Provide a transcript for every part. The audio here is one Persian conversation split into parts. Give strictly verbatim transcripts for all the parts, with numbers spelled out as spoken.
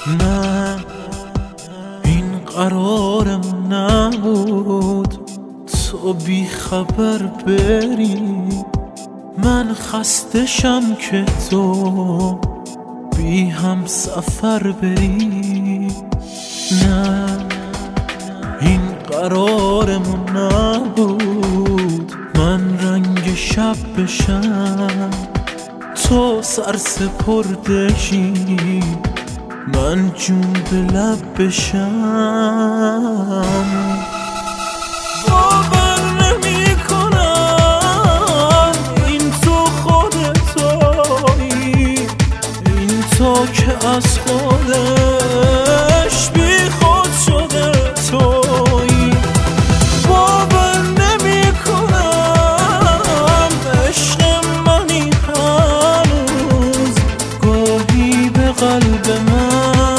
نه این قرارم نبود تو بی خبر بری، من خستشم که تو بی هم سفر بری. نه این قرارمون نبود من رنگ شب بشم، تو سرسپردشی من جون به لب بشم. باور نمی کنم این تو خودتایی، این تو که از خودش بی خود شده تویی. باور نمی کنم عشق منی هنوز، گاهی به قلب من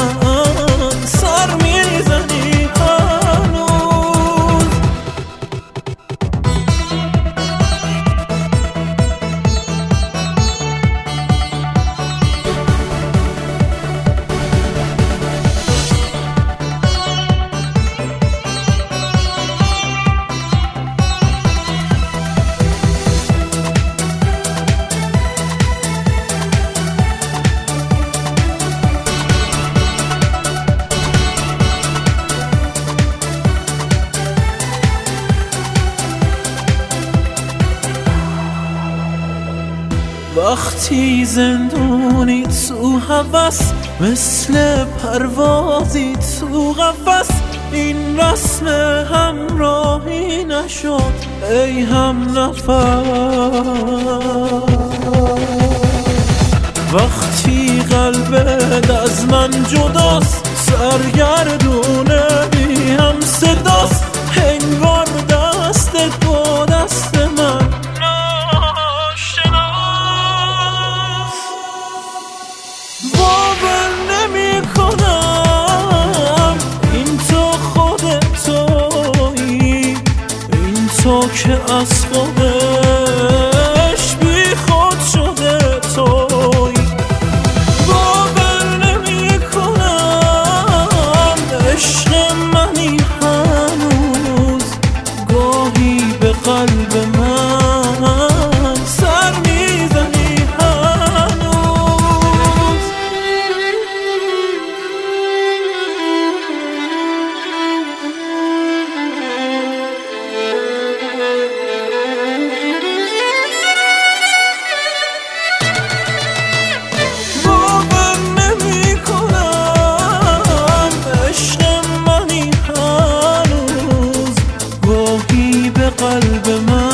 وقتی زندونی تو هوس، مثل پروازی تو قفس، این رسم همراهی نشد ای هم نفس. وقتی قلبت از من جداست، سرگردونه بی هم صداست، انگار دستت با دست من تو که از خودش بی خود شده توی. باور نمی کنم عشق منی هنوز، گاهی به قلب من سر میزنی هنوز. قلب من